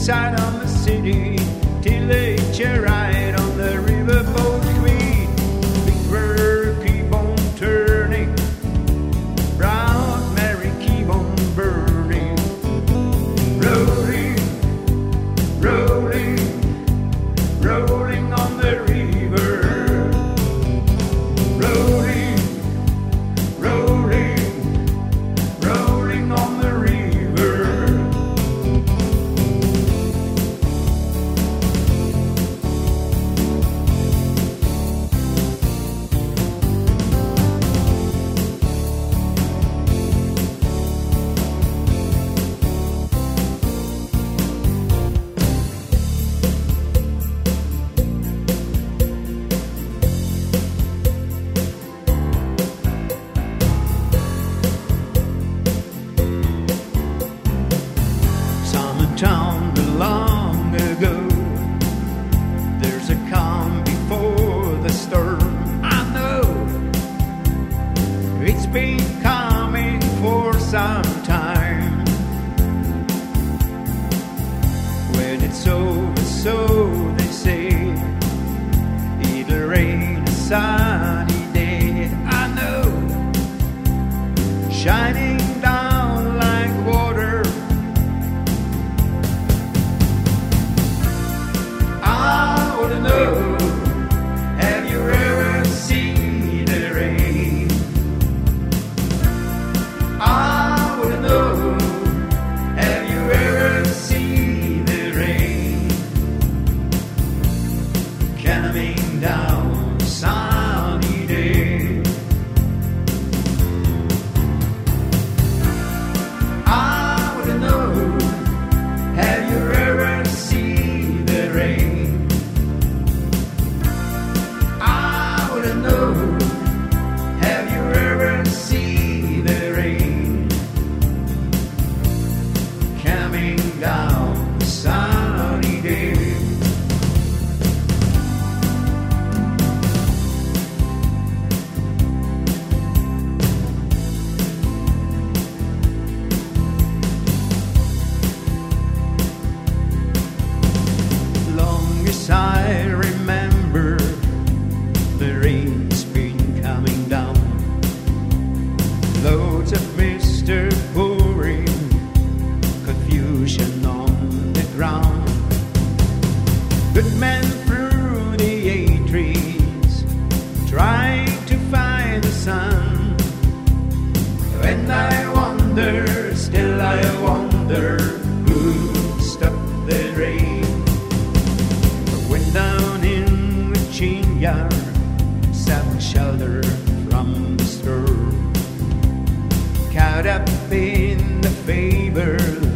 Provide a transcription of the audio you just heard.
side on the city till they ride on the riverboat queen. Big bird keep on turning, Proud Mary keep on burning. Rolling, rolling, rolling on the river. Rolling, rolling, rolling on the river. Town long ago, there's a calm before the storm. I know it's been coming for some time. When it's over, so they say, it'll rain a sunny day. I know, shining down like water. Know, have you ever seen the rain? I wanna know, have you ever seen the rain coming down a sunny day? I wanna know, have you ever seen the rain? Know, have you ever seen the rain coming down a sunny day? Long as I remember, the rain's been coming down. Loads of mister pouring, confusion on the ground. Good men through the trees, trying to find the sun. And I wonder, still I wonder, who stopped the rain. Went down in Virginia, south shelter from the storm, caught up in the favor